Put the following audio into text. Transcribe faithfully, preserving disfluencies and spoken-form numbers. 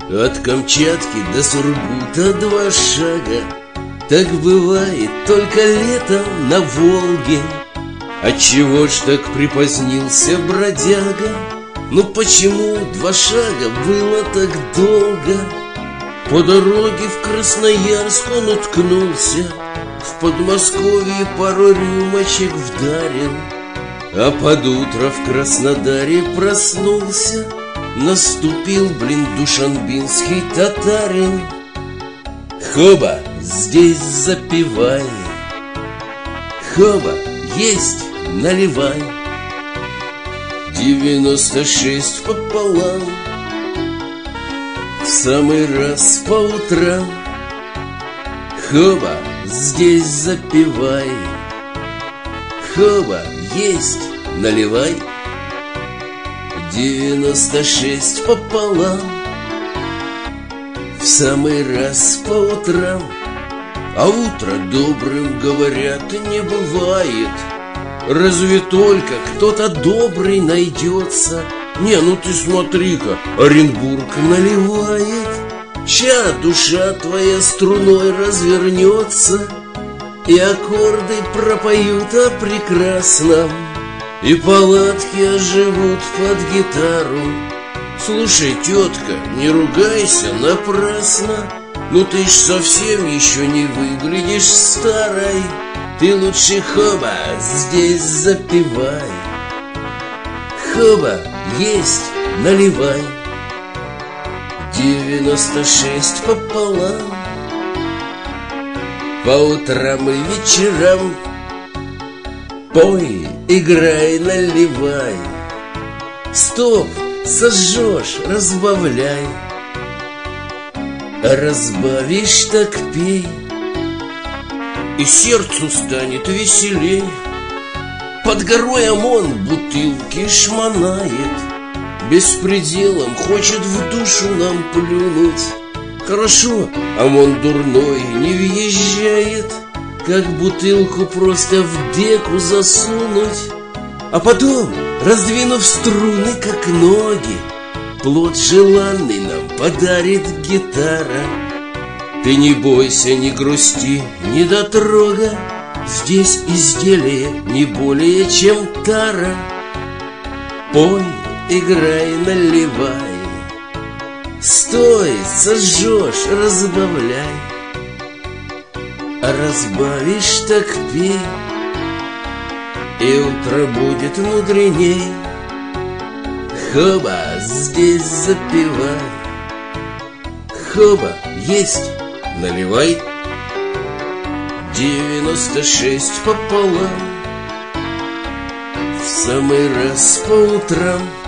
От Камчатки до Сургута два шага. Так бывает только летом на Волге. Отчего ж так припозднился бродяга? Ну почему два шага было так долго? По дороге в Красноярск он уткнулся, в Подмосковье пару рюмочек вдарил, а под утро в Краснодаре проснулся. Наступил, блин, душанбинский татарин. Хоба, здесь запивай, хоба, есть, наливай. Девяносто шесть пополам, в самый раз по утрам. Хоба, здесь запивай, хоба, есть, наливай. Девяносто шесть пополам, в самый раз по утрам. А утро добрым, говорят, не бывает. Разве только кто-то добрый найдется. Не, ну ты смотри-ка, Оренбург наливает. Ща душа твоя струной развернется, и аккорды пропоют о прекрасном, и палатки оживут под гитару. Слушай, тетка, не ругайся напрасно. Ну ты ж совсем еще не выглядишь старой. Ты лучше, хоба, здесь запивай, хоба, есть, наливай. Девяносто шесть пополам, по утрам и вечерам. Пой, играй, наливай. Стоп, сожжешь, разбавляй. А разбавишь, так пей, и сердцу станет веселей. Под горой ОМОН бутылки шмонает, беспределом хочет в душу нам плюнуть. Хорошо, ОМОН дурной не въезжает, как бутылку просто в деку засунуть. А потом, раздвинув струны, как ноги, плод желанный нам подарит гитара. Ты не бойся, не грусти, недотрога, здесь изделие не более чем тара. Пой, играй, наливай. Стой, сожжешь, разбавляй. А разбавишь, так пей, и утро будет мудреней. Хоба, здесь запивай, хоба, есть, наливай. Девяносто шесть пополам, в самый раз по утрам.